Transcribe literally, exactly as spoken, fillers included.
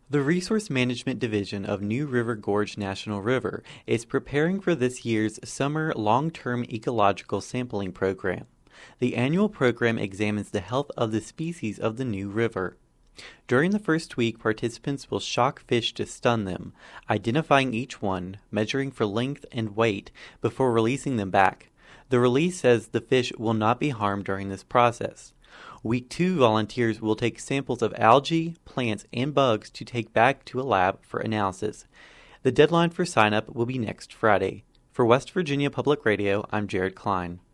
The Resource Management Division of New River Gorge National River is preparing for this year's summer long-term ecological sampling program. The annual program examines the health of the species of the New River. During the first week, participants will shock fish to stun them, identifying each one, measuring for length and weight before releasing them back. The release says the fish will not be harmed during this process. Week two, volunteers will take samples of algae, plants, and bugs to take back to a lab for analysis. The deadline for sign-up will be next Friday. For West Virginia Public Radio, I'm Jared Klein.